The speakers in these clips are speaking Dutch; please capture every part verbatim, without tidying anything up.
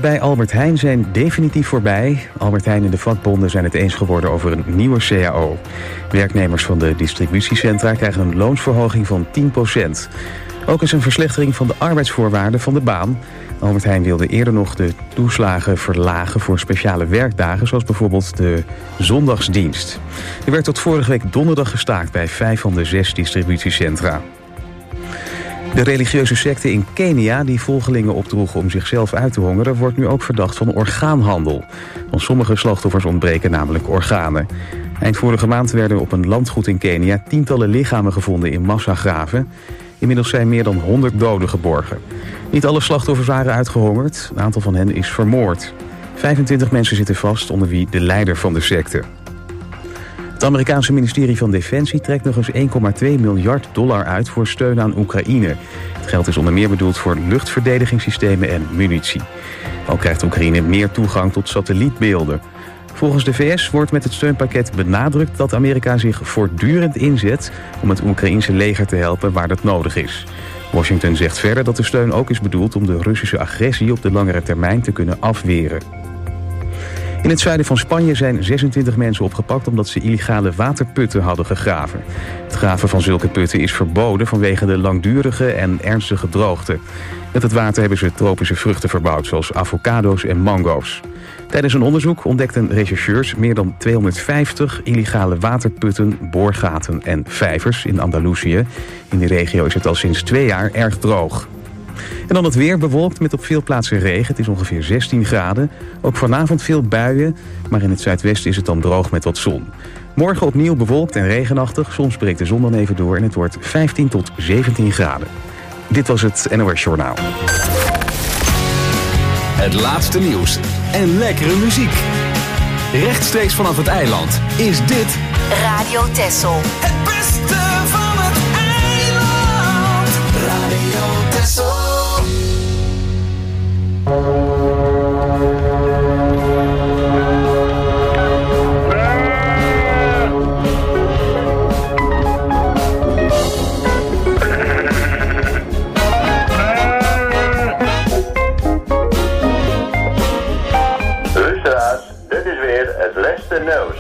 bij Albert Heijn zijn definitief voorbij. Albert Heijn en de vakbonden zijn het eens geworden over een nieuwe C A O. Werknemers van de distributiecentra krijgen een loonsverhoging van tien procent. Ook is een verslechtering van de arbeidsvoorwaarden van de baan. Albert Heijn wilde eerder nog de toeslagen verlagen voor speciale werkdagen, zoals bijvoorbeeld de zondagsdienst. Er werd tot vorige week donderdag gestaakt bij vijf van de zes distributiecentra. De religieuze secte in Kenia, die volgelingen opdroegen om zichzelf uit te hongeren, wordt nu ook verdacht van orgaanhandel. Van sommige slachtoffers ontbreken namelijk organen. Eind vorige maand werden op een landgoed in Kenia tientallen lichamen gevonden in massagraven. Inmiddels zijn meer dan honderd doden geborgen. Niet alle slachtoffers waren uitgehongerd. Een aantal van hen is vermoord. vijfentwintig mensen zitten vast, onder wie de leider van de secte. Het Amerikaanse ministerie van Defensie trekt nog eens één komma twee miljard dollar uit voor steun aan Oekraïne. Het geld is onder meer bedoeld voor luchtverdedigingssystemen en munitie. Ook krijgt Oekraïne meer toegang tot satellietbeelden. Volgens de V S wordt met het steunpakket benadrukt dat Amerika zich voortdurend inzet om het Oekraïense leger te helpen waar dat nodig is. Washington zegt verder dat de steun ook is bedoeld om de Russische agressie op de langere termijn te kunnen afweren. In het zuiden van Spanje zijn zesentwintig mensen opgepakt omdat ze illegale waterputten hadden gegraven. Het graven van zulke putten is verboden vanwege de langdurige en ernstige droogte. Met het water hebben ze tropische vruchten verbouwd, zoals avocado's en mango's. Tijdens een onderzoek ontdekten rechercheurs meer dan tweehonderdvijftig illegale waterputten, boorgaten en vijvers in Andalusië. In die regio is het al sinds twee jaar erg droog. En dan het weer, bewolkt met op veel plaatsen regen. Het is ongeveer zestien graden. Ook vanavond veel buien, maar in het zuidwesten is het dan droog met wat zon. Morgen opnieuw bewolkt en regenachtig. Soms breekt de zon dan even door en het wordt vijftien tot zeventien graden. Dit was het N O S Journaal. Het laatste nieuws en lekkere muziek. Rechtstreeks vanaf het eiland is dit Radio Texel. Het beste van het eiland. Radio Texel. Het laatste nieuws.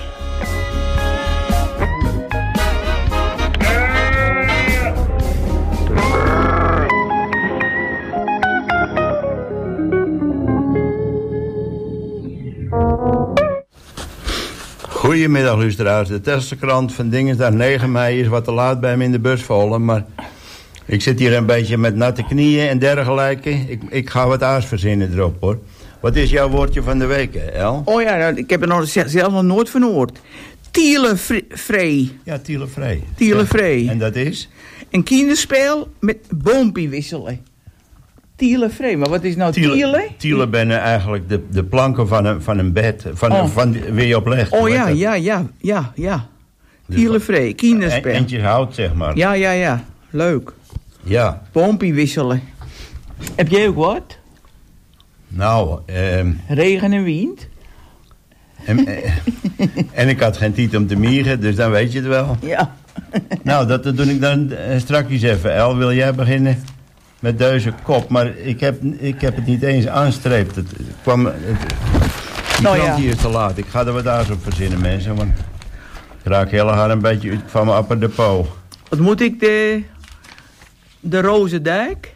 Goedemiddag, luisteraars. De Tesselkrant van Dinsdag negen mei is wat te laat bij me in de bus vallen, maar ik zit hier een beetje met natte knieën en dergelijke. Ik, ik ga wat aas verzinnen erop, hoor. Wat is jouw woordje van de week, El? Oh ja, nou, ik heb er nog, zelf nog nooit van gehoord. Tielenvrij. Ja, tielenvrij. Tielenvrij. En dat is? Een kinderspel met boompie wisselen. Tielenvrij, maar wat is nou tielen? Tielen, tielen binnen eigenlijk de, de planken van een, van een bed, van, oh. een, van waar je op legt. Oh ja, ja, ja, ja, ja. Tielenvrij, kinderspel. En, eentjes hout, zeg maar. Ja, ja, ja. Leuk. Ja. Boompie wisselen. Heb jij ook wat? Nou, ehm... regen en wind. En, en ik had geen tijd om te mieren, dus dan weet je het wel. Ja. Nou, dat, dat doe ik dan uh, straks even. El, wil jij beginnen met deze kop? Maar ik heb, ik heb het niet eens aanstreept. Het kwam... Het, die nou, krant ja. hier is te laat. Ik ga er wat aas op verzinnen, mensen. Want ik raak heel hard een beetje uit van mijn upper de po. Wat moet ik de... De Rozendijk...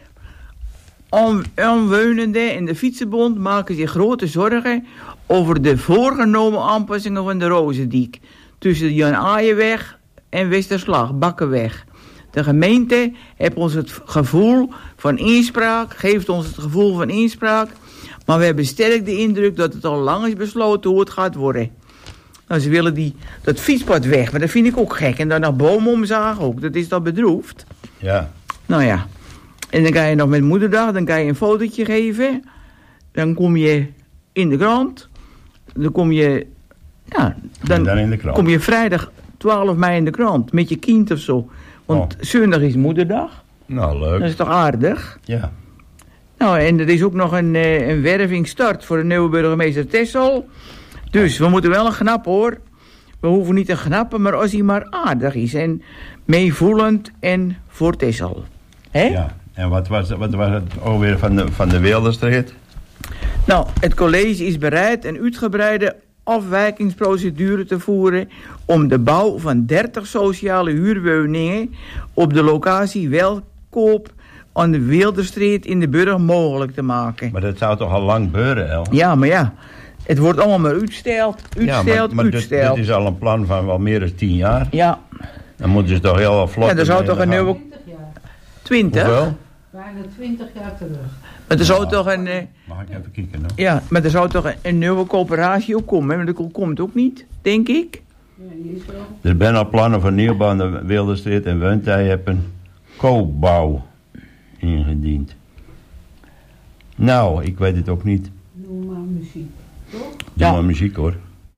Omwonenden in de Fietsenbond maken zich grote zorgen over de voorgenomen aanpassingen van de Rozendijk tussen de Jan Aaienweg en Westerslag, Bakkenweg. De gemeente heeft ons het gevoel van inspraak, geeft ons het gevoel van inspraak, maar we hebben sterk de indruk dat het al lang is besloten hoe het gaat worden. Nou, ze willen die, dat fietspad weg, maar dat vind ik ook gek. En dan nog bomen omzagen ook, dat is dan bedroefd. Ja. Nou ja. En dan ga je nog met moederdag, dan kan je een fotootje geven. Dan kom je in de krant. Dan kom je... Ja, dan, dan in de krant. Kom je vrijdag twaalf mei in de krant. Met je kind of zo. Want oh. zondag is moederdag. Nou, leuk. Dat is toch aardig? Ja. Nou, en er is ook nog een, een werving start voor de nieuwe burgemeester Texel. Dus we moeten wel een knap, hoor. We hoeven niet te knappen, maar als hij maar aardig is. En meevoelend en voor Texel. Hè? Ja. En wat was, wat was het alweer van de, van de Wilderstreet? Nou, het college is bereid een uitgebreide afwijkingsprocedure te voeren om de bouw van dertig sociale huurwoningen op de locatie Welkoop aan de Wilderstreet in de Burg mogelijk te maken. Maar dat zou toch al lang gebeuren, El? Ja, maar ja, het wordt allemaal maar uitgesteld, uitgesteld, ja, maar, maar uitgesteld. Dit, dit is al een plan van wel meer dan tien jaar. Ja. Dan moeten ze toch heel wel vlot... Ja, er zou toch een nieuwe... twintig? Hoeveel? Bijna twintig jaar terug. Maar er zou toch een... Uh... Mag ik even kijken, nou? Ja, maar er zou toch een, een nieuwe coöperatie ook komen, hè? Maar dat komt ook niet, denk ik. Ja, die is wel. Er zijn al plannen voor nieuwbouw aan de Wilderstreet en Wuntij hebben een koopbouw ingediend. Nou, ik weet het ook niet. Doe maar muziek, toch? Doe Ja. maar muziek, hoor.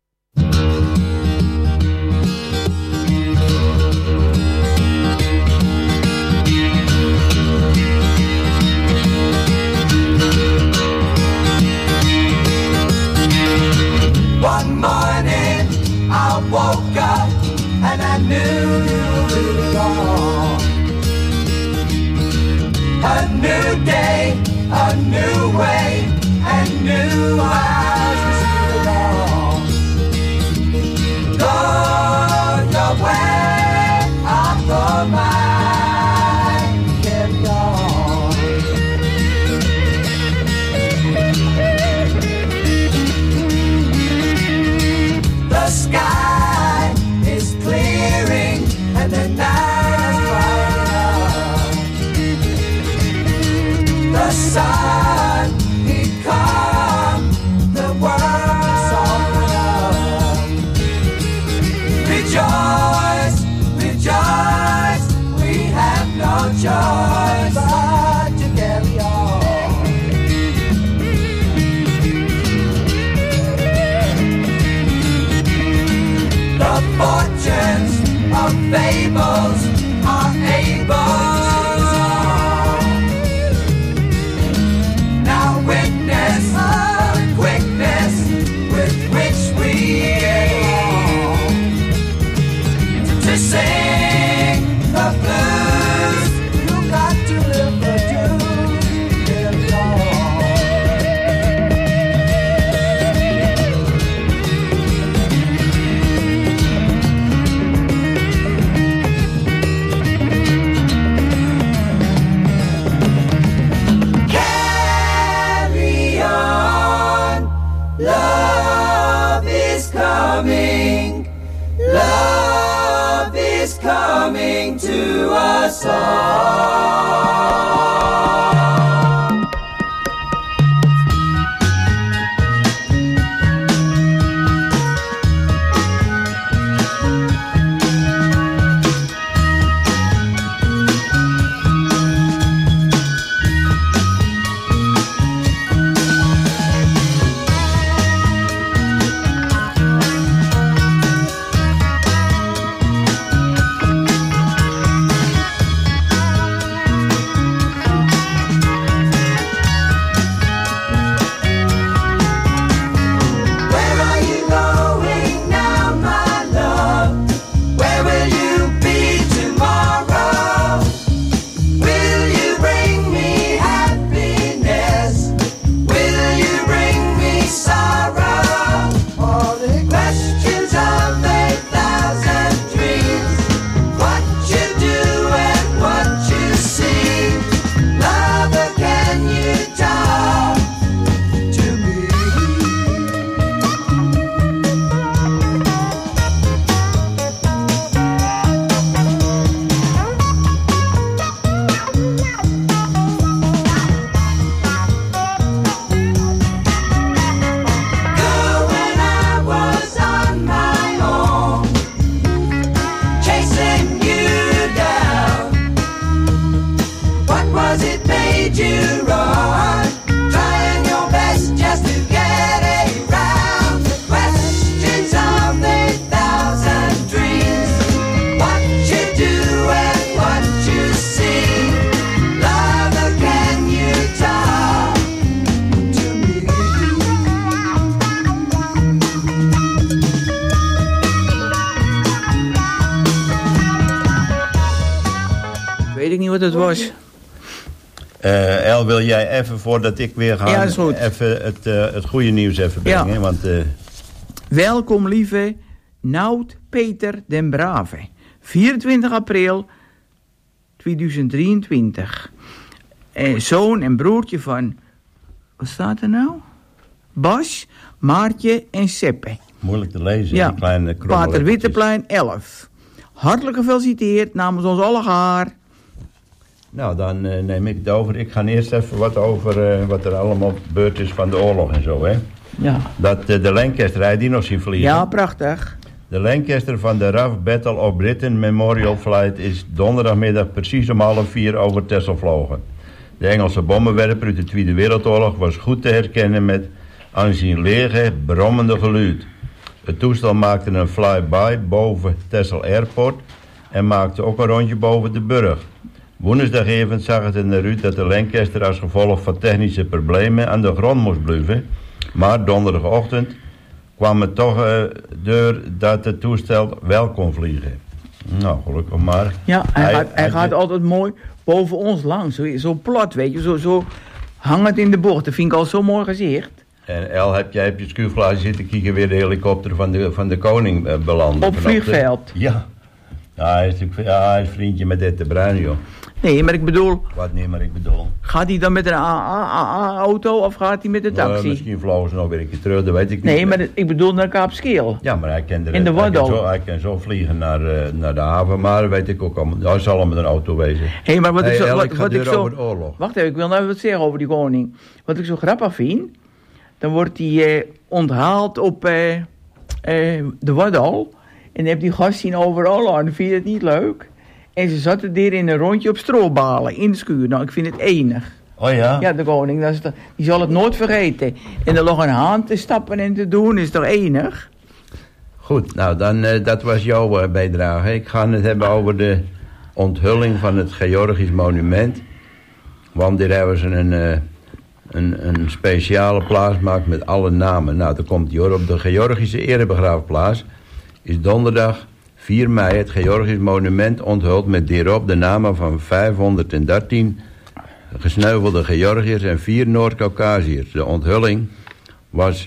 One morning I woke up and I knew you were gone. A new day, a new way, and new eyes to see along. Go your way, I'll go mine, carry on. The sky is clearing and the night is brightening up. The sun, he come, the world is opening up. Rejoice, rejoice, we have no choice but to carry on. The fortunes of fables are able. Now witness the quickness with which we aim to sing the blues. You got to live the dues. Carry on. Carry on. Love is coming. Love is coming to us all. Where are you going now, my love? Where will you be tomorrow? Will you bring me happiness? Will you bring me sorrow? All the questions of a thousand dreams. What you do and what you see. Lover, can you talk to me? Girl, when I was on my own, chasing you down, what was it made you run? Trying your best just to get around the questions of a thousand dreams. What you do and what you see. Lover, can you talk to me? Weet ik niet wat het was. Uh, El, wil jij even, voordat ik weer ga, ja, is goed. even het, uh, het goede nieuws even brengen? Ja. Want, uh... Welkom, lieve Nout Peter den Brave. vierentwintig april tweeduizend drieëntwintig. Eh, zoon en broertje van... Wat staat er nou? Bas, Maartje en Seppe. Moeilijk te lezen, ja. die kleine krommeletjes. Pater Witteplein elf. Hartelijk gefeliciteerd namens ons allegaar. Nou, dan uh, neem ik het over. Ik ga eerst even wat over uh, wat er allemaal gebeurd is van de oorlog en zo, hè. Ja. Dat uh, de Lancaster, hij die nog zien vliegen. Ja, prachtig. De Lancaster van de R A F Battle of Britain Memorial Flight is donderdagmiddag precies om half vier over Texel vlogen. De Engelse bommenwerper uit de Tweede Wereldoorlog was goed te herkennen met aanzien lege, brommende geluid. Het toestel maakte een flyby boven Texel Airport en maakte ook een rondje boven de burg. Woensdagavond zag het in eruit dat de Lancaster als gevolg van technische problemen aan de grond moest blijven. Maar donderdagochtend kwam het toch uh, door dat het toestel wel kon vliegen. Nou, gelukkig maar. Ja, hij, hij, hij, hij gaat hij, altijd mooi boven ons langs. Zo, zo plat, weet je. Zo, zo hangend in de bocht. Dat vind ik al zo mooi gezicht. En El, heb jij op je schuifglaasje zitten kijken weer de helikopter van de, van de koning uh, belanden? Op vliegveld. De... Ja. Ja, hij is natuurlijk ja, hij is vriendje met Ed de Bruin, joh. Nee, maar ik bedoel... Wat niet, maar ik bedoel... Gaat hij dan met een A A-auto of gaat hij met een taxi? Uh, misschien vlogen ze nog weer een keer terug, dat weet ik niet. Nee, maar ik bedoel naar Kaapskeel. Ja, maar hij kan, er, in de hij, kan zo, zo, hij kan zo vliegen naar, uh, naar de haven, maar dat weet ik ook allemaal. Hij zal al met een auto wezen. Hé, hey, maar wat hey, ik zo... El, Wat, ik wat ik zo over de oorlog. Wacht even, ik wil nou wat zeggen over die koning. Wat ik zo grappig vind... Dan wordt hij uh, onthaald op uh, uh, de Waddal. En dan heb die gast zien overal aan. Dan vind je het niet leuk. En ze zaten er in een rondje op stroobalen in de schuur. Nou, ik vind het enig. Oh ja? Ja, de koning, dat is de, die zal het nooit vergeten. En er lag een haan te stappen en te doen, is toch enig? Goed, nou, dan, uh, dat was jouw uh, bijdrage. Ik ga het hebben over de onthulling van het Georgisch monument. Want daar hebben ze een... Uh, Een, een speciale plaats maakt met alle namen. Nou, daar komt hij hoor. Op de Georgische erebegraafplaats is donderdag vier mei het Georgisch monument onthuld met hierop de namen van vijfhonderddertien gesneuvelde Georgiërs en vier Noord-Caucasiërs. De onthulling was,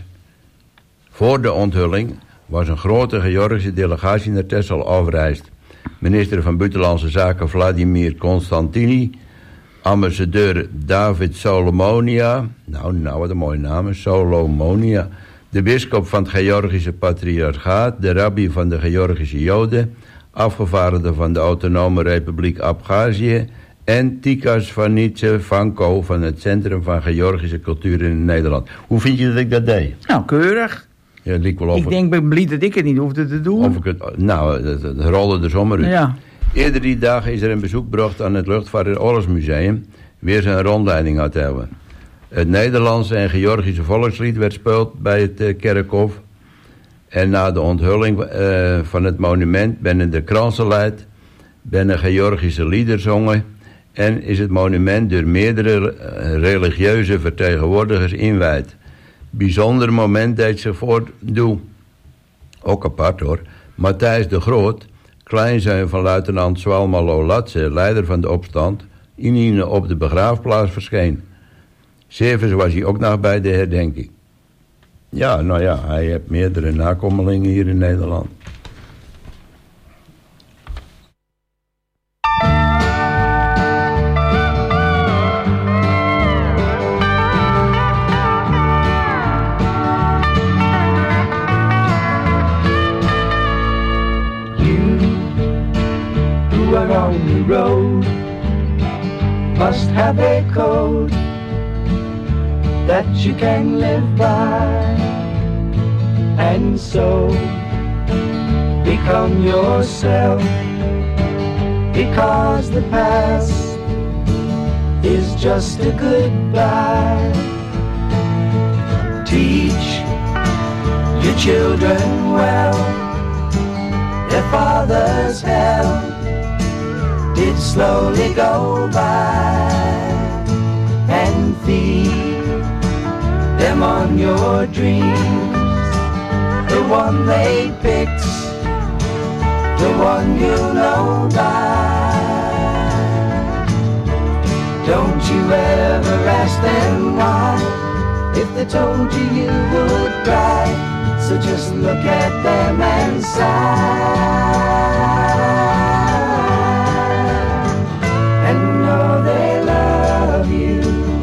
voor de onthulling was een grote Georgische delegatie naar Texel afgereisd. Minister van Buitenlandse Zaken Vladimir Constantini, ambassadeur David Solomonia, nou, nou wat een mooie naam, Solomonia, de bisschop van het Georgische Patriarchaat, de rabbi van de Georgische Joden, afgevaardigde van de Autonome Republiek Abhazie en Tikas Vanitse Vanko van het Centrum van Georgische Cultuur in Nederland. Hoe vind je dat ik dat deed? Nou, keurig. Ja, het liep wel of ik denk, ben blij dat ik het niet hoefde te doen. Of ik het, nou, het, het rolde er zomaar uit. Ja. Eerder die dag is er een bezoek gebracht aan het Luchtvaart- en Oorlogsmuseum, weer zijn rondleiding had hebben. Het Nederlandse en Georgische volkslied werd gespeeld bij het uh, kerkhof. En na de onthulling uh, van het monument ben de kransen leid, ben de Georgische lieder zongen en is het monument door meerdere uh, religieuze vertegenwoordigers inwijd. Bijzonder moment deed zich voordoen. Ook apart hoor. Matthijs de Groot, kleinzoon van luitenant Swalmalo Latse, leider van de opstand, in op de begraafplaats verscheen. Zevens was hij ook nog bij de herdenking. Ja, nou ja, hij heeft meerdere nakomelingen hier in Nederland. On the road must have a code that you can live by, and so become yourself, because the past is just a goodbye. Teach your children well, their father's hell did slowly go by, and feed them on your dreams, the one they picked, the one you know by. Don't you ever ask them why. If they told you you would cry, so just look at them and sigh. And know they love you.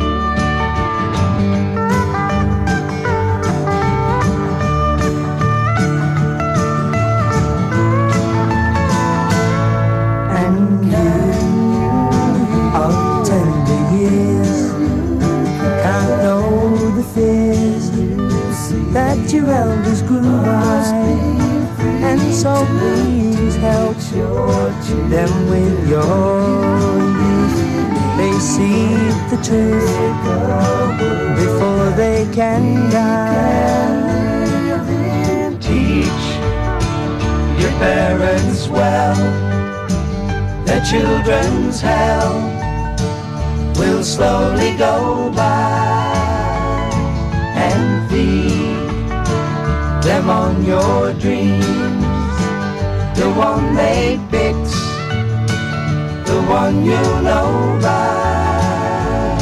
And you of tender years can't know the fears that your elders grew by, and so please help them with your youth. They see the truth before they can die. Teach your parents well, their children's hell will slowly go by, and feed them on your dreams, the one they picked, the one you know by.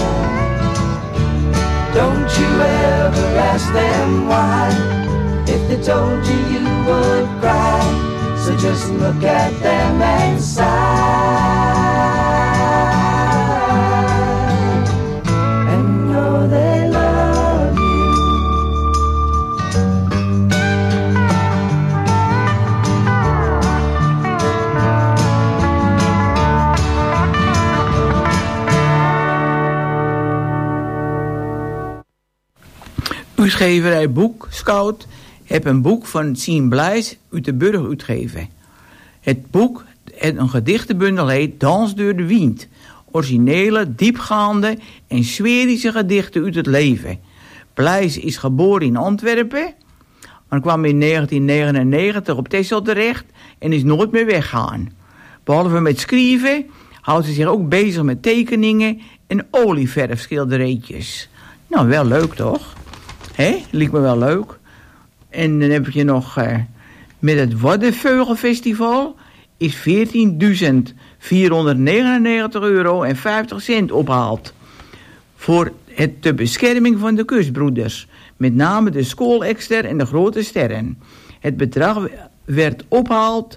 Don't you ever ask them why. If they told you you would cry, so just look at them and sigh. And know they love you. Uitgeverij Boek Scout heb een boek van Sien Blijs uit de Burg uitgegeven. Het boek, een gedichtenbundel, heet Dans door de Wind. Originele, diepgaande en sferische gedichten uit het leven. Blijs is geboren in Antwerpen, maar kwam in negentien negenennegentig op Texel terecht en is nooit meer weggegaan. Behalve met schrijven houdt ze zich ook bezig met tekeningen en olieverfschilderijtjes. Nou, wel leuk toch? Hé, lijkt me wel leuk. En dan heb je nog uh, met het Waddenveugelfestival is veertienduizend vierhonderdnegenennegentig euro en vijftig cent opgehaald. Voor het de bescherming van de kustbroeders. Met name de schoolekster en de grote sterren. Het bedrag werd opgehaald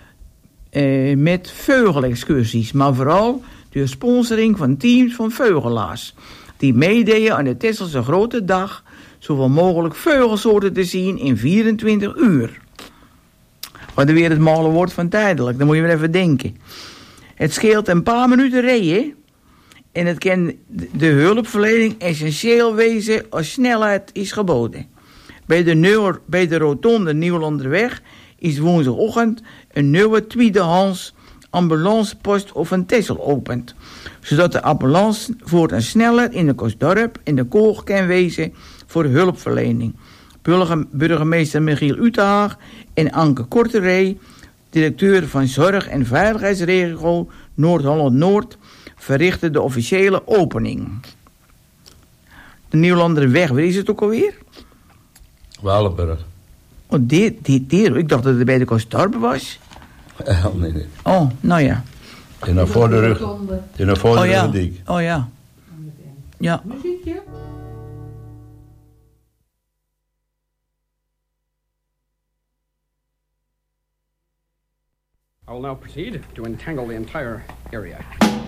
uh, met veugelexcursies. Maar vooral door sponsoring van teams van veugelaars. Die meededen aan de Tesselse Grote Dag. Zoveel mogelijk veugelsoorten te zien in vierentwintig uur. Wat er weer het malle woord van tijdelijk. Dan moet je maar even denken. Het scheelt een paar minuten rijden. En het kan de hulpverlening essentieel wezen als snelheid is geboden. Bij de, nieuwe, bij de rotonde Nieuwlanderweg is woensdagochtend een nieuwe tweedehands ambulancepost of een Texel opent. Zodat de ambulance voortaan sneller in de Kostdorp en de Koog kan wezen voor hulpverlening. Burgemeester Michiel Utehaag en Anke Korteree, directeur van Zorg- en Veiligheidsregio Noord-Holland-Noord, verrichten de officiële opening. De Nieuwlanderweg, waar is het ook alweer? Walenburg. Oh, dit, dit, dit. Ik dacht dat het bij de Kostdorp was. Uh, nee, nee. Oh, nou ja. Het is naar voor de rug. Het is naar voor de oh, ja. rugdiek. Oh ja. Ja. Muziekje? I will now proceed to entangle the entire area.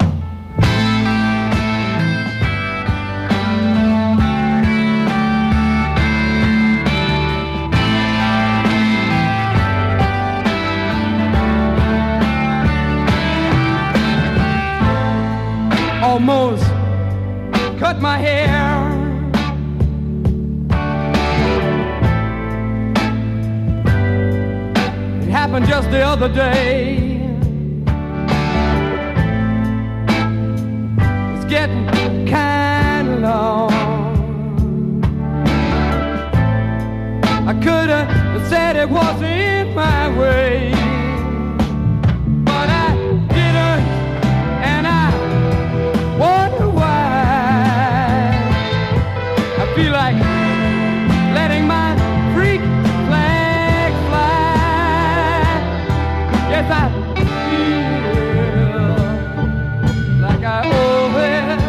Almost cut my hair. It happened just the other day. It's getting kind of long. I could have said it wasn't my way, but I didn't, and I wonder why. I feel like letting my freak flag fly. Yes, I feel like I owe it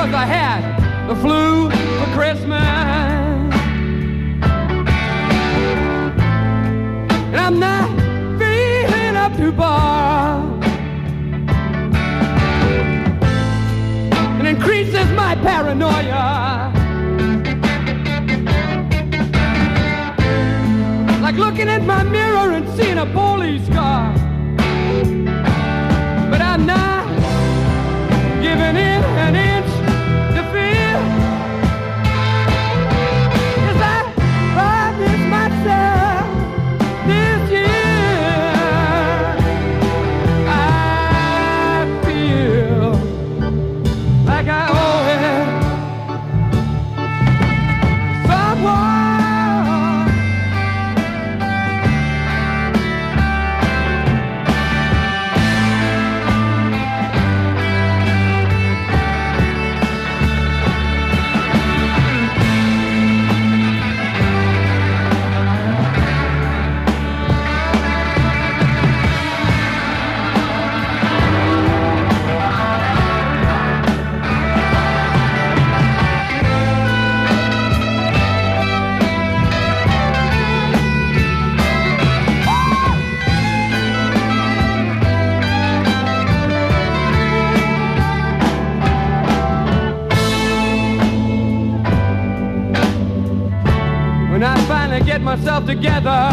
'cause I had the flu for Christmas. And I'm not feeling up to bar. It increases my paranoia. Like looking at my mirror and seeing a police car. But I'm not giving in an inch to fear. 'Cause I promised myself this year I feel like I owe it someone. Get myself together.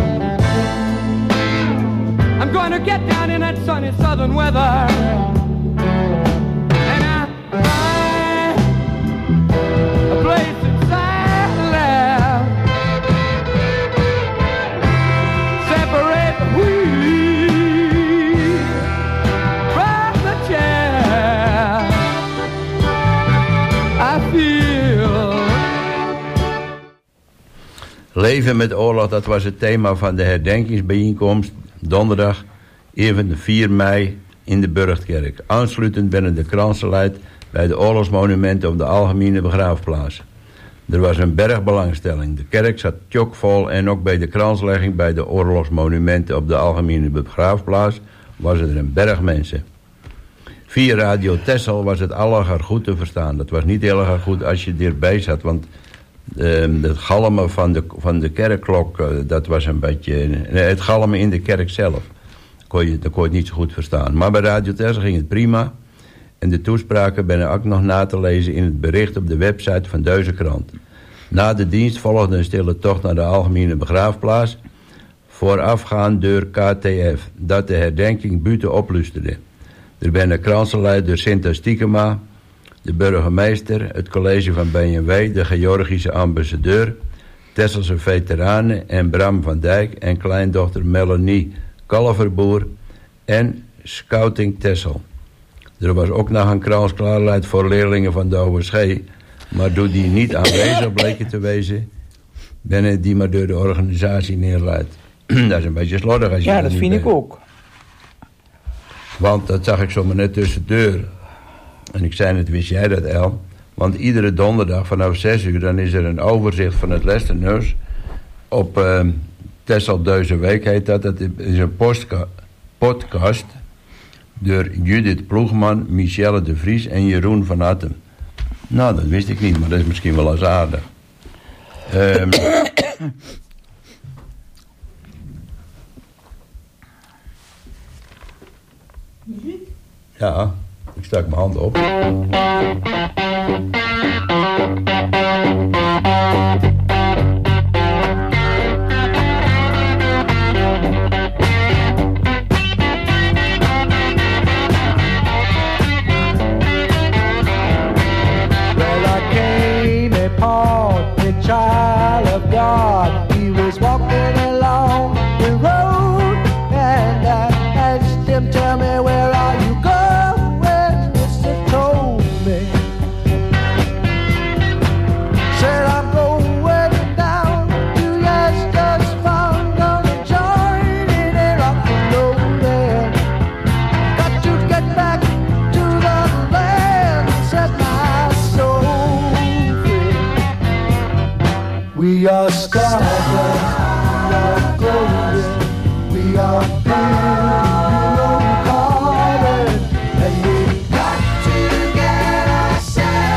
I'm going to get down in that sunny southern weather. And I find a place inside left. Separate the wheat from the chair. I feel. Leven met oorlog, dat was het thema van de herdenkingsbijeenkomst donderdag, even vier mei in de Burchtkerk. Aansluitend werden de kransenleid bij de oorlogsmonumenten op de Algemene Begraafplaats. Er was een bergbelangstelling. De kerk zat tjokvol en ook bij de kranslegging bij de oorlogsmonumenten op de Algemene Begraafplaats was er een berg mensen. Via Radio Texel was het allergar goed te verstaan. Dat was niet heel erg goed als je erbij zat, want Uh, het galmen van de, van de kerkklok, uh, dat was een beetje. Uh, het galmen in de kerk zelf. Kon je, dat kon je niet zo goed verstaan. Maar bij Radio Texel ging het prima. En de toespraken ben ook nog na te lezen in het bericht op de website van deze krant. Na de dienst volgde een stille tocht naar de Algemene Begraafplaats. Voorafgaand door K T F, dat de herdenking buiten oplusterde. Er ben een kransenleider Sinta Stiekema, de burgemeester, het college van B N W, de Georgische ambassadeur, Tesselse veteranen en Bram van Dijk en kleindochter Melanie Kalverboer en Scouting Texel. Er was ook nog een kransklaarleid voor leerlingen van de O S G, maar door die niet aanwezig bleken te wezen, ben die maar door de organisatie neerleidt. Dat is een beetje slordig als je Ja, dat vind ik ook. Want dat zag ik zomaar net tussen de deur. En ik zei net, wist jij dat, El? Want iedere donderdag vanaf zes uur... dan is er een overzicht van het Lesterneus. Op uh, Texel Deze Week heet dat. Dat is een postka- podcast... door Judith Ploegman, Michelle de Vries en Jeroen van Atten. Nou, dat wist ik niet, maar dat is misschien wel eens aardig. Um, ja... Ik stak mijn hand op. Well, I came upon a child of God. He was walking along the road, and I asked him, tell me, where are you going? Told me, said I'm going down to Leicester's Farm, gonna join in a rock and rollin'. Got to get back to the land, set my soul free. We are stardust, we are golden, we are building, and we got to get ourselves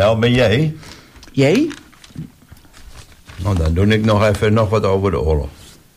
El, ben jij? Jij? Nou, dan doe ik nog even nog wat over de oorlog.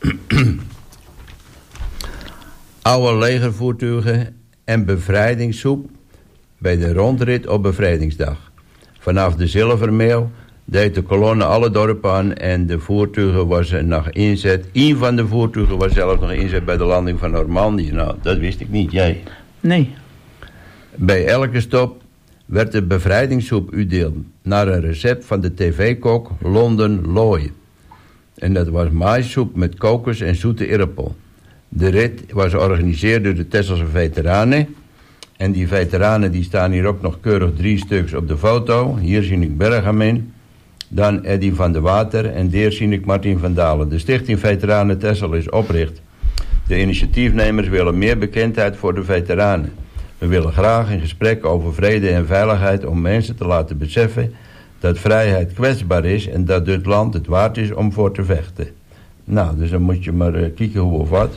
Oude legervoertuigen en bevrijdingssoep bij de rondrit op bevrijdingsdag. Vanaf de Zilvermeeuw deed de kolonne alle dorpen aan en de voertuigen was er nog inzet. Eén van de voertuigen was zelfs nog inzet bij de landing van Normandië. Nou, dat wist ik niet, jij? Nee. Bij elke stop werd de bevrijdingssoep uitdeeld naar een recept van de tv-kok London Looy. En dat was maïssoep met kokos en zoete irrepel. De rit was georganiseerd door de Tesselse veteranen. En die veteranen die staan hier ook nog keurig drie stuks op de foto. Hier zie ik Bergamin, dan Eddy van der Water en daar zie ik Martin van Dalen. De Stichting Veteranen Texel is opricht. De initiatiefnemers willen meer bekendheid voor de veteranen. We willen graag in gesprek over vrede en veiligheid om mensen te laten beseffen dat vrijheid kwetsbaar is en dat dit land het waard is om voor te vechten. Nou, dus dan moet je maar uh, kijken hoe of wat.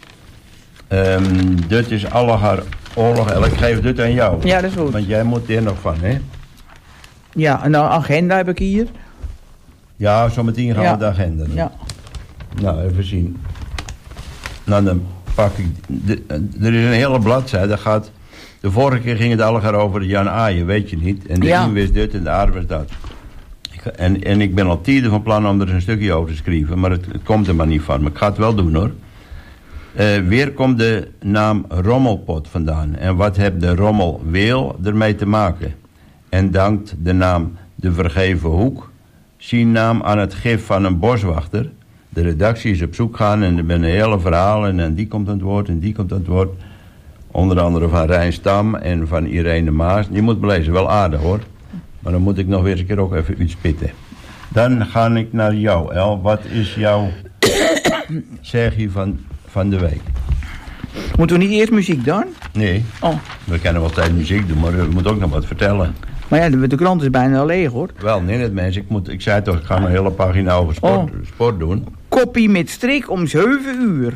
Um, dit is alle haar oorlog en ik geef dit aan jou. Ja, dat is goed. Want jij moet er nog van, hè? Ja, en de agenda heb ik hier. Ja, zometeen gaan ja. we de agenda doen. Ja. Nou, even zien. Nou, dan pak ik... De, er is een hele bladzijde, dat gaat... De vorige keer ging het allemaal over de Jan Aaien, weet je niet. En de ja. een wist dit en de ander wist dat. Ik, en, en ik ben al tijden van plan om er een stukje over te schrijven, maar het, het komt er maar niet van. Maar ik ga het wel doen, hoor. Uh, weer komt de naam rommelpot vandaan. En wat heeft de rommelweel ermee te maken? En dankt de naam de Vergeven Hoek zijn naam aan het gif van een boswachter. De redactie is op zoek gaan en er zijn hele verhalen en die komt aan het woord en die komt aan het woord. Onder andere van Rijn Stam en van Irene Maas. Die moet belezen, wel aardig hoor. Maar dan moet ik nog weer eens een keer ook even uitspitten. Dan ga ik naar jou, El. Wat is jouw zegje van, van de week? Moeten we niet eerst muziek doen? Nee. Oh. We kunnen wel tijd muziek doen, maar we moeten ook nog wat vertellen. Maar ja, de, de krant is bijna leeg hoor. Wel, nee, het mensen. Ik, moet, ik zei toch, ik ga een hele pagina over sport, oh. sport doen. Koppie met strik om zeven uur.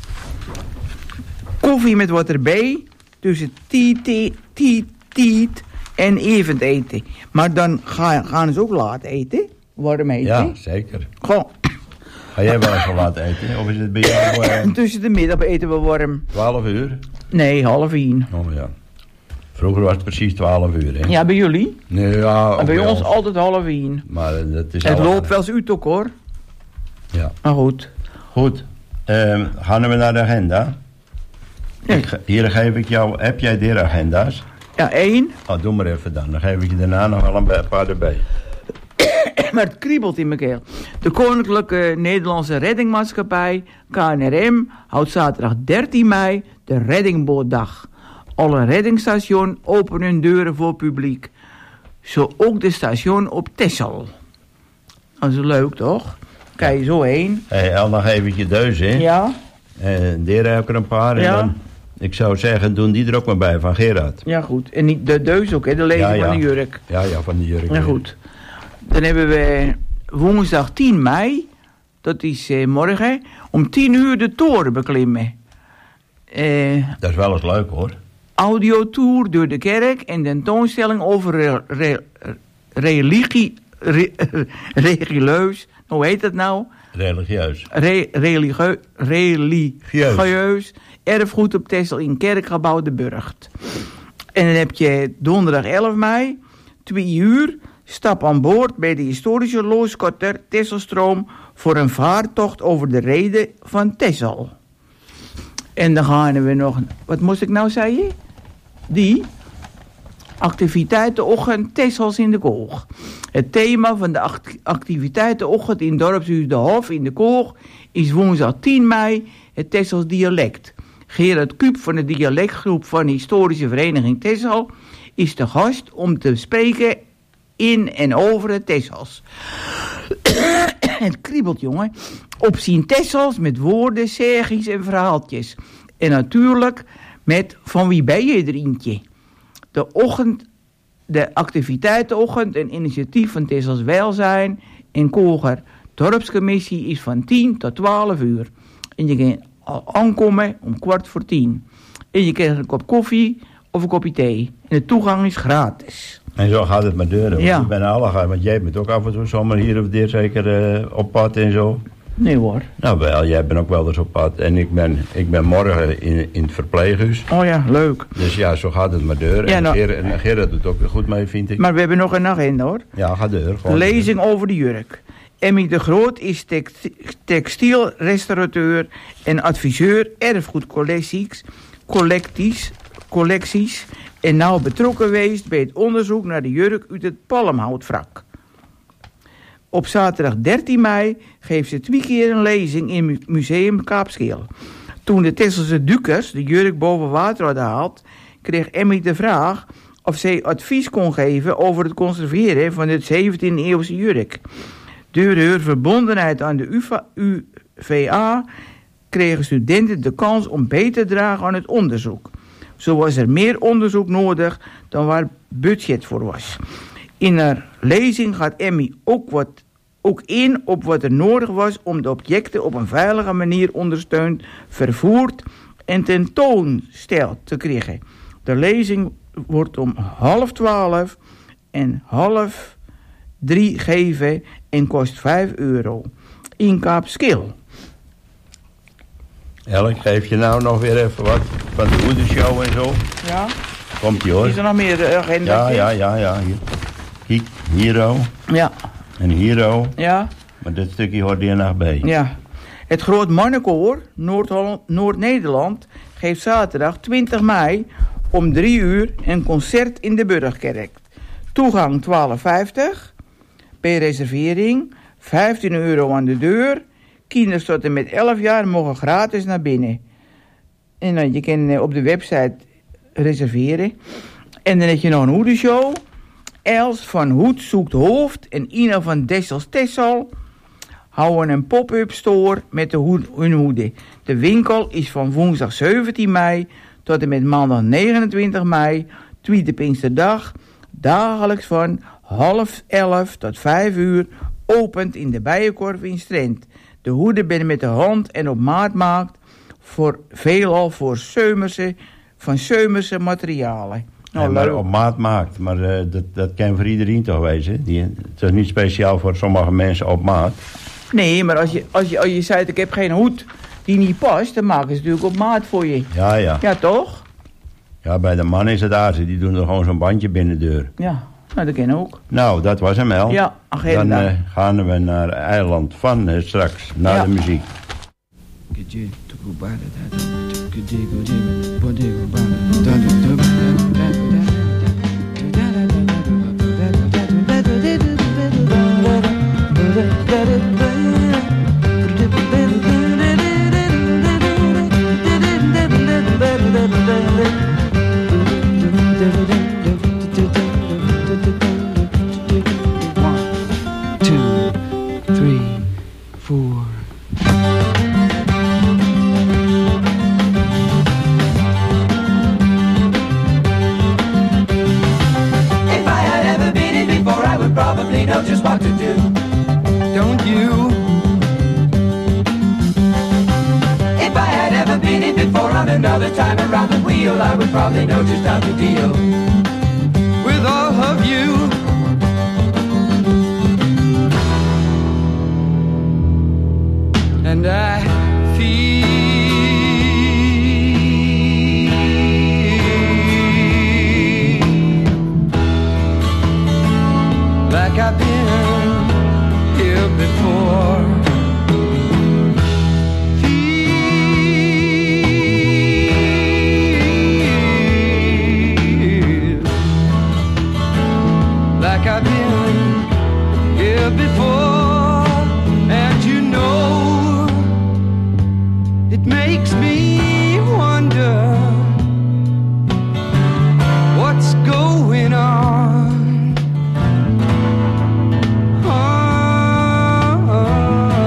Koffie met wat erbij. Tussen tiet, tiet, tiet en avondeten. Maar dan ga, gaan ze ook laat eten. Warm eten. Ja, zeker. Gewoon. Ga jij wel eens wel laat eten? Of is het bij jou... Uh, Tussen de middag eten we warm. twaalf uur? Nee, half één. Oh ja. Vroeger was het precies twaalf uur, hè? Ja, bij jullie? Nee, ja. En bij ons altijd half één. Maar uh, dat is... Het loopt wel eens uit ook, hoor. Ja. Maar goed. Goed. Uh, gaan we naar de agenda? Nee. Ik, hier geef ik jou... Heb jij de agenda's? Ja, één. Oh, doe maar even dan. Dan geef ik je daarna nog wel een paar erbij. Maar het kriebelt in mijn keel. De Koninklijke Nederlandse Reddingmaatschappij, K N R M, houdt zaterdag dertien mei de Reddingbootdag. Alle reddingsstations openen hun deuren voor publiek. Zo ook de station op Texel. Dat is leuk, toch? Kijk je zo heen. Hé, hey, El, dan geef ik je deus, hè? Ja. En daar heb ik er een paar. En ja. Dan, ik zou zeggen, doen die er ook maar bij, van Gerard. Ja, goed. En niet de deus ook, hè? De lezing ja, ja. van de jurk. Ja, ja, van de jurk. Ja, goed. Dan hebben we woensdag tien mei, dat is eh, morgen, om tien uur de toren beklimmen. Eh, dat is wel eens leuk, hoor. Audiotour door de kerk en tentoonstelling over re, re, religie, re, religieus, hoe heet dat nou? Religieus. Re, religieu, religieus erfgoed op Texel in kerkgebouw de Burgt. En dan heb je donderdag elf mei, twee uur, stap aan boord bij de historische looskotter Tesselstroom voor een vaartocht over de reden van Texel. En dan gaan we nog, wat moest ik nou zeggen? Die activiteitenochtend Texels in de Koog. Het thema van de act- activiteitenochtend in dorpshuis De Hof in de Koog is woensdag tien mei het Texels dialect. Gerard Kuub van de dialectgroep van de historische vereniging Texel is de gast om te spreken in en over het Texels. Het kriebelt, jongen. Op zien Texels met woorden, zeggies en verhaaltjes. En natuurlijk met van wie ben je er eentje. De ochtend, de activiteitenochtend, een initiatief van Texels Welzijn en Koger Dorpscommissie is van tien tot twaalf uur. En je kan al aankomen om kwart voor tien. En je krijgt een kop koffie of een kopje thee. En de toegang is gratis. En zo gaat het maar deuren. Ja. Ik ben alle gaan, want jij bent ook af en toe zomaar hier of daar zeker uh, op pad en zo. Nee hoor. Nou wel, jij bent ook wel eens op pad. En ik ben, ik ben morgen in, in het verpleeghuis. Oh ja, leuk. Dus ja, zo gaat het maar deur. Ja, en nou- Gerard, en Gerard doet ook weer goed mee, vind ik. Maar we hebben nog een agenda hoor. Ja, ga deur. De lezing over de jurk. Emmy de Groot is text- textielrestaurateur en adviseur erfgoedcollecties, collecties, collecties en nauw betrokken geweest bij het onderzoek naar de jurk uit het palmhoutwrak. Op zaterdag dertien mei geeft ze twee keer een lezing in mu- Museum Kaapskeel. Toen de Tesselse Dukers de jurk boven water hadden gehaald, kreeg Emmy de vraag of zij advies kon geven over het conserveren van het zeventiende eeuwse jurk. Door haar verbondenheid aan de U V A, U V A kregen studenten de kans om bij te dragen aan het onderzoek. Zo was er meer onderzoek nodig dan waar budget voor was. In haar lezing gaat Emmy ook, wat, ook in op wat er nodig was om de objecten op een veilige manier ondersteund, vervoerd en tentoongesteld te krijgen. De lezing wordt om half twaalf en half drie geven en kost vijf euro. In Kaapskeel. Elk, geef je nou nog weer even wat van de hoedenshow en zo. Ja? Komt ie hoor. Is er nog meer uh, agenda? Ja, ja, ja, ja. Hier. Hier, Hero Ja, en Hero. ja, Maar dit stukje hoort hier nog bij. ja. Het Groot Mannenkoor Noord-Holland- Noord-Nederland geeft zaterdag twintig mei om drie uur een concert in de Burgkerk. Toegang twaalf vijftig. Bij reservering vijftien euro aan de deur. Kinderen tot en met elf jaar mogen gratis naar binnen. En dan je kan eh, op de website reserveren. En dan heb je nog een hoedenshow. Els van Hoed zoekt hoofd en Ina van Dessels Tessel houden een pop-up store met de hoed, hun hoeden. De winkel is van woensdag zeventien mei tot en met maandag negenentwintig mei, tweede Pinksterdag, dagelijks van half elf tot vijf uur, opent in de Bijenkorf in Strand. De hoeden ben met de hand en op maat maakt, voor veelal voor Zeumerse, van Zeumerse materialen. Nou, En maar leuk. op maat maakt, maar uh, dat, dat kan voor iedereen toch wezen. Die, het is niet speciaal voor sommige mensen op maat. Nee, maar als je, als, je, als je zei, ik heb geen hoed die niet past, dan maken ze natuurlijk op maat voor je. Ja, ja. Ja, toch? Ja, bij de man is het aardig. Die doen er gewoon zo'n bandje binnen de deur. Ja, nou, dat ken ook. Nou, dat was hem al. Ja, agenda. Dan uh, gaan we naar eiland van uh, straks, naar Ja. de muziek. If I had ever been it before, I would probably know just what to do. Don't you? If I had ever been it before, on another time around the wheel, I would probably know just how to deal With all of you. And I feel like I've been here before. Feel like I've been here before. And you know, it makes me wonder what's going on. Oh,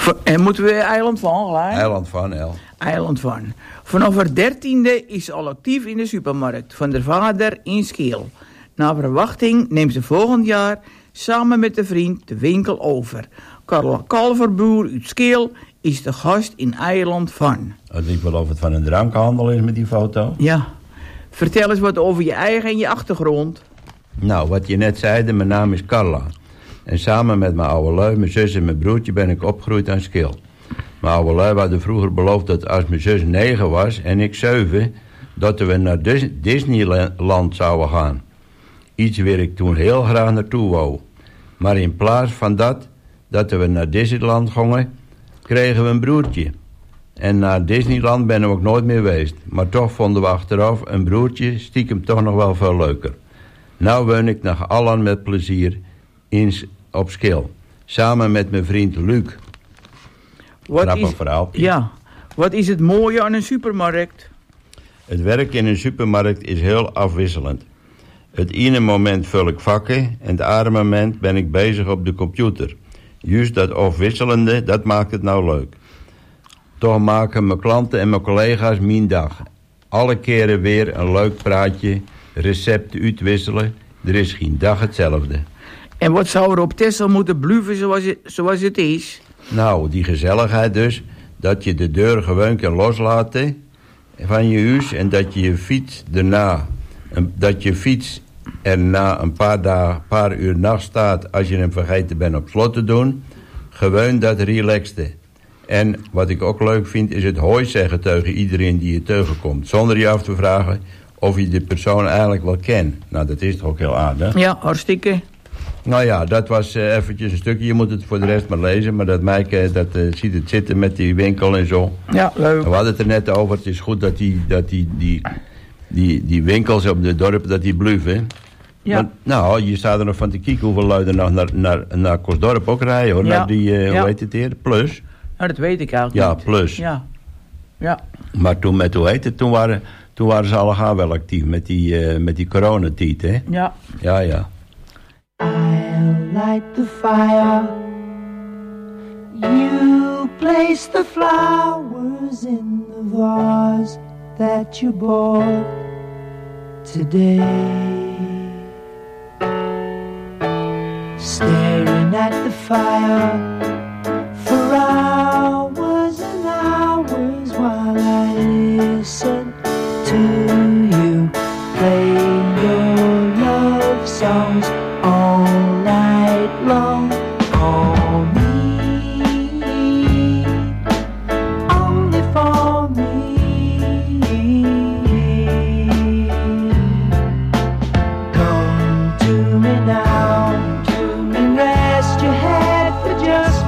En moeten we Eiland van gelijk? Eiland van El. Eiland van. Vanaf haar dertiende is ze al actief in de supermarkt van de vader in Scheel. Na verwachting neemt ze volgend jaar samen met de vriend de winkel over. Carla Kalverboer uit Scheel is de gast in Eiland van. Het lijkt wel of het van een drankhandel is met die foto. Ja. Vertel eens wat over je eigen en je achtergrond. Nou, wat je net zei, mijn naam is Carla. En samen met mijn oude lui, mijn zus en mijn broertje ben ik opgegroeid aan Schil. Mijn oude lui hadden vroeger beloofd dat als mijn zus negen was en ik zeven, dat we naar Dis- Disneyland zouden gaan. Iets waar ik toen heel graag naartoe wou. Maar in plaats van dat, dat we naar Disneyland gingen, kregen we een broertje. En naar Disneyland ben ik ook nooit meer geweest. Maar toch vonden we achteraf een broertje stiekem toch nog wel veel leuker. Nou woon ik nog allen met plezier in, op Schil. Samen met mijn vriend Luc. Wat Grappig is, verhaaltje. Ja. Wat is het mooie aan een supermarkt? Het werk in een supermarkt is heel afwisselend. Het ene moment vul ik vakken en het andere moment ben ik bezig op de computer. Juist dat afwisselende, dat maakt het nou leuk. Toch maken mijn klanten en mijn collega's mijn dag. Alle keren weer een leuk praatje, recepten uitwisselen. Er is geen dag hetzelfde. En wat zou er op Texel moeten blijven zoals het, zoals het is? Nou, die gezelligheid dus, dat je de deur gewoon kan loslaten van je huis en dat je je fiets daarna, dat je fiets er na een paar dagen, paar uur nacht staat als je hem vergeten bent op slot te doen. Gewoon dat relaxte. En wat ik ook leuk vind is het hoi zeggen tegen iedereen die je tegenkomt. Zonder je af te vragen of je de persoon eigenlijk wel kent. Nou, dat is toch ook heel aardig. Ja, hartstikke. Nou ja, dat was uh, eventjes een stukje. Je moet het voor de rest maar lezen. Maar dat meisje, dat uh, ziet het zitten met die winkel en zo. Ja, leuk. We hadden het er net over. Het is goed dat die, dat die, die, die, die winkels op de dorp, dat die blijven. Ja. Want, nou, je staat er nog van te kijken hoeveel luiden nog naar, naar, naar Kostdorp ook rijden, hoor. Ja. Naar die, uh, Ja. hoe heet het hier? Plus. Nou, dat weet ik eigenlijk Ja, niet. plus. Ja. Ja. Maar toen met, hoe heet het, toen waren, toen waren ze allemaal wel actief met die, uh, met die coronatijd, hè? Ja. Ja, ja. I'll light the fire. You place the flowers in the vase that you bought today. Staring at the fire for hours and hours while I listen to you playing your love songs all night long. For me, only for me. Come to me now and rest your head for just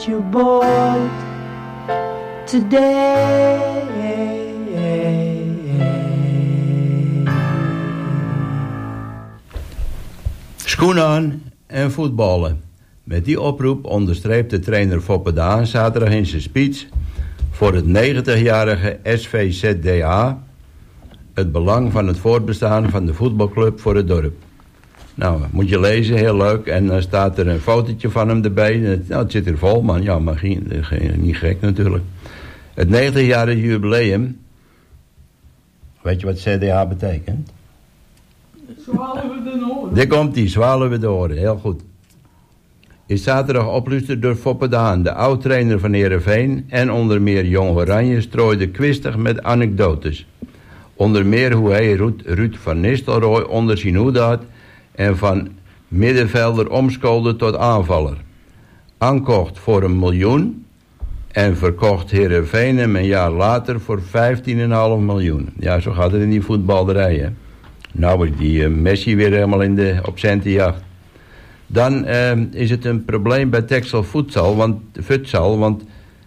that you're bored today. Schoenen aan en voetballen. Met die oproep onderstreepte trainer Foppe de Haan zaterdag in zijn speech voor het negentigjarige S V Z D A het belang van het voortbestaan van de voetbalclub voor het dorp. Nou, moet je lezen, heel leuk. En dan staat er een fotootje van hem erbij. Nou, het zit er vol, man. Ja, maar geen, geen, niet gek natuurlijk. Het negentigjarige jubileum. Weet je wat C D A betekent? Zwalen we de Noorden. Daar komt die, zwalen we de oren. Heel goed. Is zaterdag opgeluisterd door Foppe de Haan, de oud-trainer van Heerenveen en onder meer Jong Oranje strooide kwistig met anekdotes. Onder meer hoe hij Ruud, Ruud van Nistelrooy onder zijn hoede had en van middenvelder omschoolde tot aanvaller. Aankocht voor een miljoen en verkocht Heerenveen hem een jaar later voor vijftien komma vijf miljoen. Ja, zo gaat het in die voetbalderij, hè. Nou is die uh, Messi weer helemaal in de, op centenjacht. Dan uh, is het een probleem bij Texel Futsal, want, futsal, want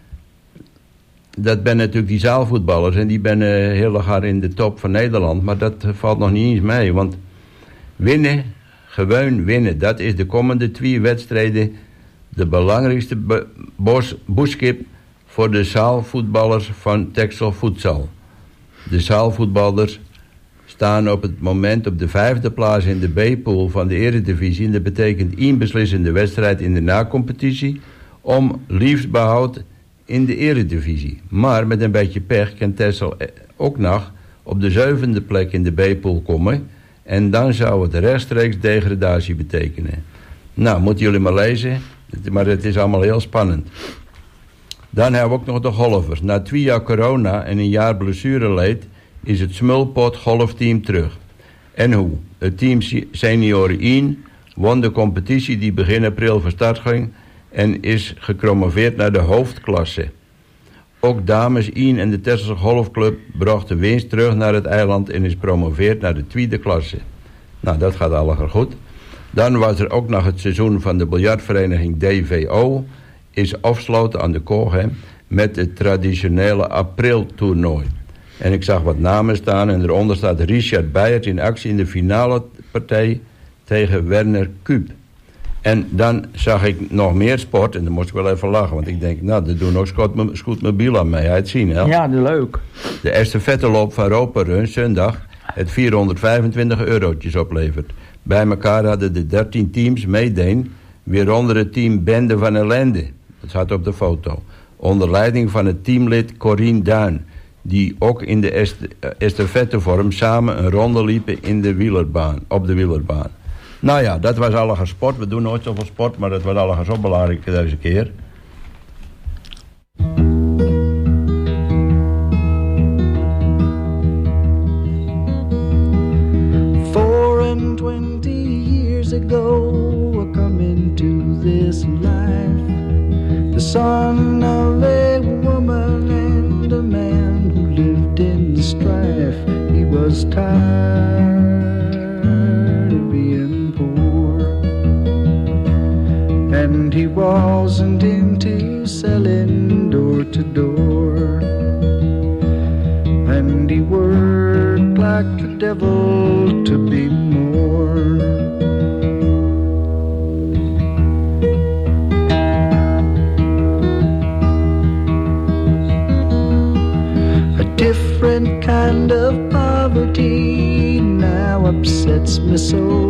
dat ben natuurlijk die zaalvoetballers en die ben uh, heel erg hard in de top van Nederland, maar dat valt nog niet eens mee, want winnen, gewoon winnen, dat is de komende twee wedstrijden de belangrijkste be- bos, boeskip voor de zaalvoetballers van Texel Futsal. De zaalvoetballers staan op het moment op de vijfde plaats in de B-pool van de Eredivisie. En dat betekent één beslissende wedstrijd in de na-competitie om liefstbehoud in de Eredivisie. Maar met een beetje pech kan Texel ook nog op de zevende plek in de B-pool komen. En dan zou het rechtstreeks degradatie betekenen. Nou, moeten jullie maar lezen. Maar het is allemaal heel spannend. Dan hebben we ook nog de golfers. Na twee jaar corona en een jaar blessureleed is het Smulpot golfteam terug. En hoe? Het team Senioren één won de competitie die begin april van start ging en is gepromoveerd naar de hoofdklasse. Ook dames één en de Texelse Golfclub brachten winst terug naar het eiland en is promoveerd naar de tweede klasse. Nou, dat gaat allemaal goed. Dan was er ook nog het seizoen van de biljartvereniging D V O, is afgesloten aan de Koolhem met het traditionele apriltoernooi. En ik zag wat namen staan en eronder staat Richard Beijert in actie in de finale partij tegen Werner Kuip. En dan zag ik nog meer sport en dan moest ik wel even lachen, want ik denk, nou, daar doen ook Scoot Mobiel aan mee, hij het zien, hè? Ja, dat leuk. De estafetteloop van Roperun zondag het vierhonderdvijfentwintig eurotjes oplevert. Bij elkaar hadden de dertien teams meedeen, weer onder het team Bende van Ellende. Dat staat op de foto. Onder leiding van het teamlid Corine Duin, die ook in de est- estafettevorm samen een ronde liepen in de wielerbaan, op de wielerbaan. Nou ja, dat was allemaal sport. We doen nooit zoveel sport, maar dat was allemaal zo belangrijk deze keer. Four and twenty years ago, I come into this life, the son of a woman and a man who lived in strife. He was tired of being poor, and he wasn't into selling door to door, and he worked like the devil to be more. A different kind of poverty now upsets me so.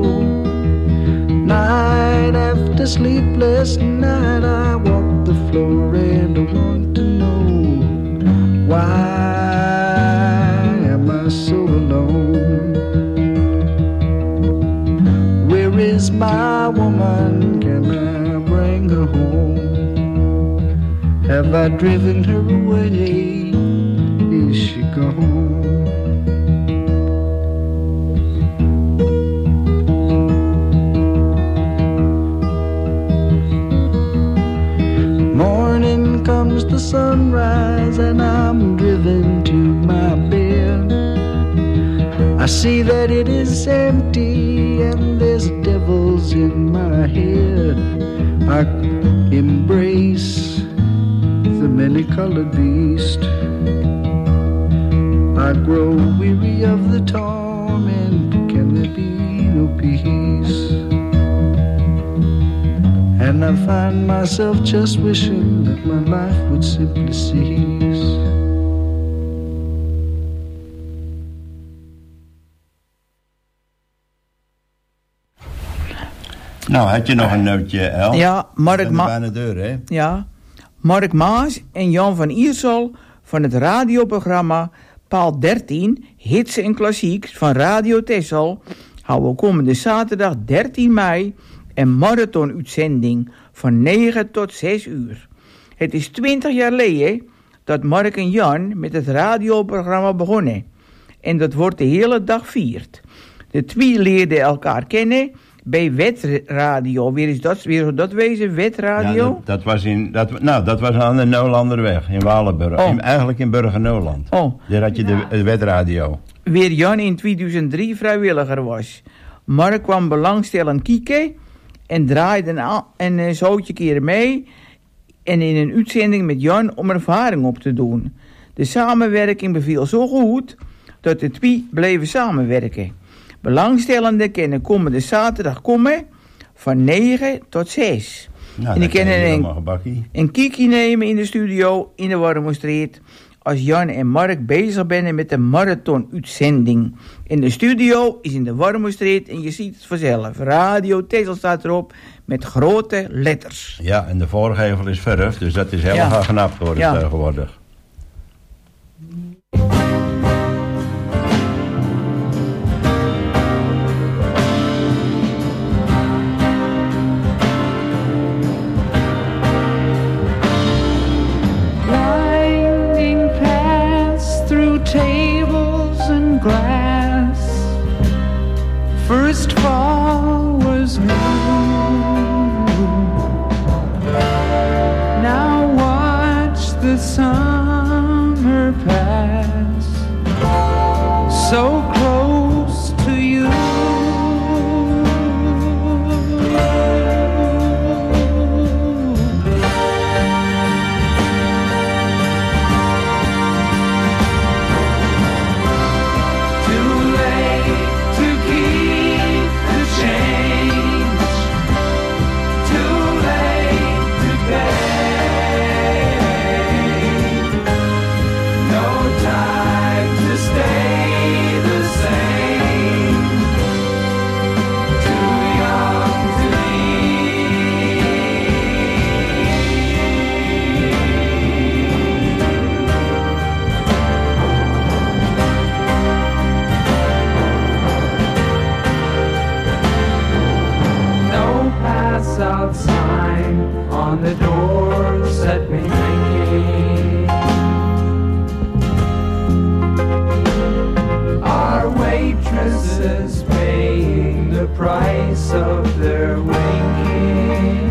Night after sleepless night, I walk the floor and I want to know, why am I so alone? Where is my woman? Can I bring her home? Have I driven her away? Is she gone? Morning comes the sunrise and I'm driven to my bed. I see that it is empty and there's devils in my head. I embrace the many-colored beast. I grow weary of the torment. Can there be no peace? And I find myself just wishing that my life would simply cease. Nou, had je nog een nootje, El? Ja, Mark Ma- Ma- bij de deur, hè? Ja, Mark Maas en Jan van Iersel van het radioprogramma Paal dertien, hits en klassieks van Radio Texel, houden komende zaterdag dertien mei een marathon-uitzending van negen tot zes uur. Het is twintig jaar geleden dat Mark en Jan met het radioprogramma begonnen. En dat wordt de hele dag vierd. De twee leerden elkaar kennen bij Wetradio. Weer is dat, weer zou dat wezen, Wetradio? Ja, dat, dat was in, dat, nou, dat was aan de Nolanderweg in Walenburg. Oh. In, eigenlijk in Burger-Noland. Oh. Daar had je de, de Wetradio. Weer Jan in tweeduizend drie vrijwilliger was. Mark kwam belangstellend kieken en draaide een, a- een eh, zootje keer mee en in een uitzending met Jan om ervaring op te doen. De samenwerking beviel zo goed dat de twee bleven samenwerken. Belangstellenden kunnen komende zaterdag komen van negen tot zes. Nou, en die dan kunnen je een, helemaal gebakkie. een kiekje nemen in de studio in de Warmoestraat als Jan en Mark bezig zijn met de marathon-uitzending. En de studio is in de Warmoestraat en je ziet het vanzelf. Radio Texel staat erop met grote letters. Ja, en de voorgevel is verf, dus dat is helemaal Ja. geknapt worden Ja. tegenwoordig. Winding paths through tables and glass. First fall was new. Now watch the summer pass. So close to you. Too late to keep the change. Too late to pay. No time to stay the same. Too young to no pass out sign on the door set me thinking. Our waitresses paying the price of their winking,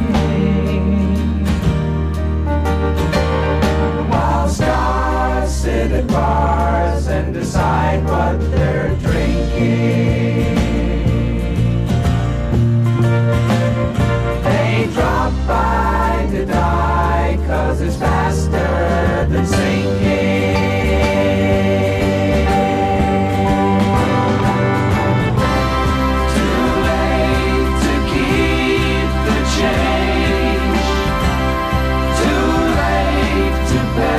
while stars sit at bars and decide what they're drinking. They drop by to die, 'cause it's faster than sinking. Too late to keep the change. Too late to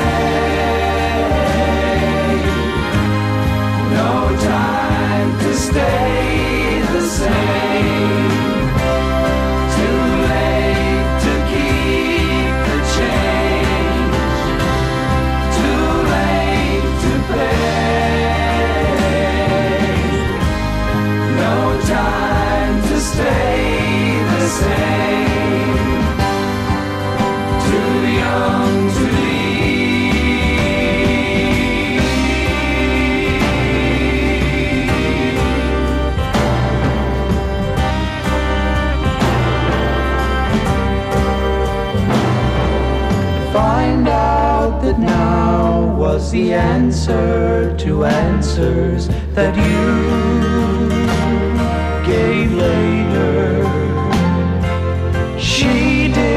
pay. No time to stay the same. Too late to keep the change. Too late to pay. No time to stay the same. Too young to find out that now was the answer to answers that you gave later. She did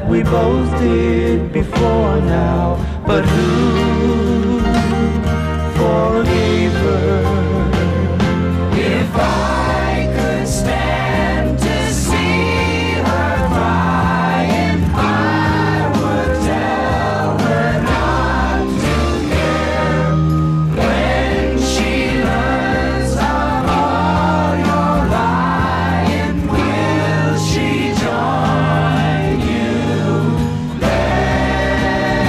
we both did before now. But who forgave her? If I could stand to see her crying, I would tell her not to care. When she learns of all your lying, will she join you there?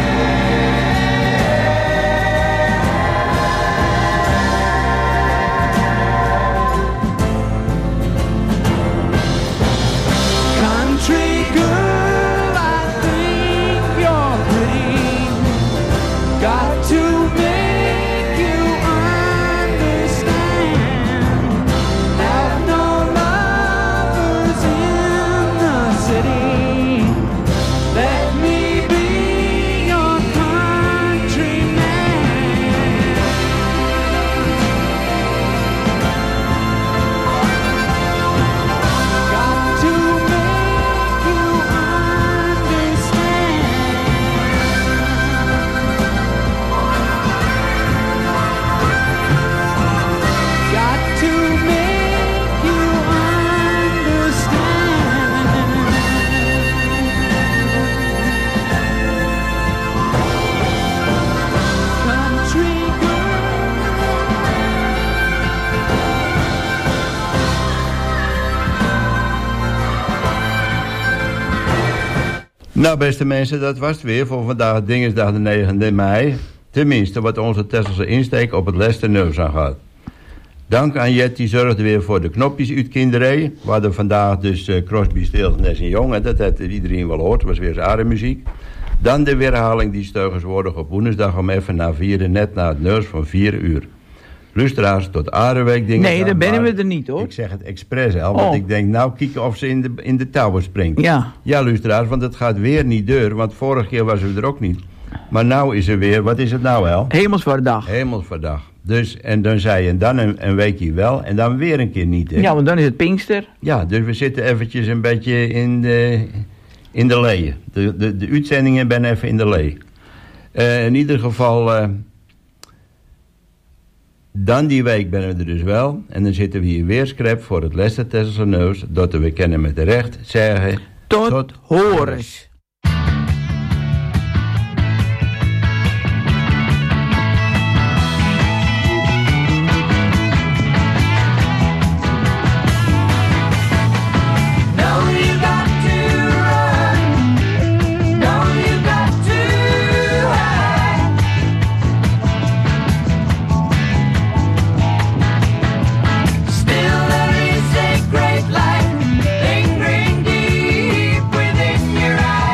Country girl, I think you're pretty. Got to make you understand. Have no lovers in the city. Let me be your countryman. Got to make you understand. Got to make you understand. Country Nou, beste mensen, dat was het weer voor vandaag, Dingesdag de negende mei. Tenminste, wat onze Tesselse insteek op het Lester Neus aan gaat. Dank aan Jet, die zorgde weer voor de knopjes uit kinderij. We hadden vandaag dus uh, Crosby, Stills, Nash en Young. En dat had iedereen wel hoort, was weer zware muziek. Dan de weerhaling die steugers worden op woensdag om even na vieren, net na het neus van vier uur. Luisteraars, tot Arenweek dingen. Nee, dan bennen we er niet, hoor. Ik zeg het expres al, want Oh. ik denk, nou, kijken of ze in de, in de touwen springt. Ja. Ja, luisteraars, want het gaat weer niet deur, want vorige keer was u er ook niet. Maar nou is er weer, wat is het nou wel? Hemelsvaartdag. Hemelsvaartdag. Dus, en dan zei je, en dan een, een weekje wel, en dan weer een keer niet, hè? Ja, want dan is het Pinkster. Ja, dus we zitten eventjes een beetje in de, in de lee. De, de, de uitzendingen ben even in de lee. Uh, in ieder geval, uh, dan die week ben we er dus wel. En dan zitten we hier weer scrap voor het Lester Tesselse Neus. Dat we kennen met de recht zeggen. Tot, tot horens. No, you got to run. No, you got to hide. Still there is a great light lingering deep within your eyes.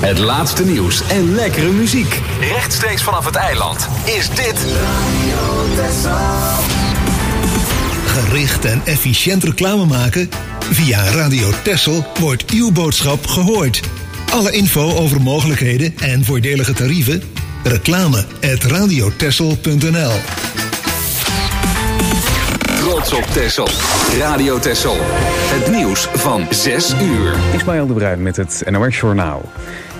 Het laatste nieuws en lekkere muziek. Rechtstreeks vanaf het eiland is dit... Gericht en efficiënt reclame maken? Via Radio Texel wordt uw boodschap gehoord. Alle info over mogelijkheden en voordelige tarieven? Reclame at radiotexel punt n l. Trots op Texel. Radio Texel. Het nieuws van zes uur. Ismaël de Bruin met het N O S Journaal.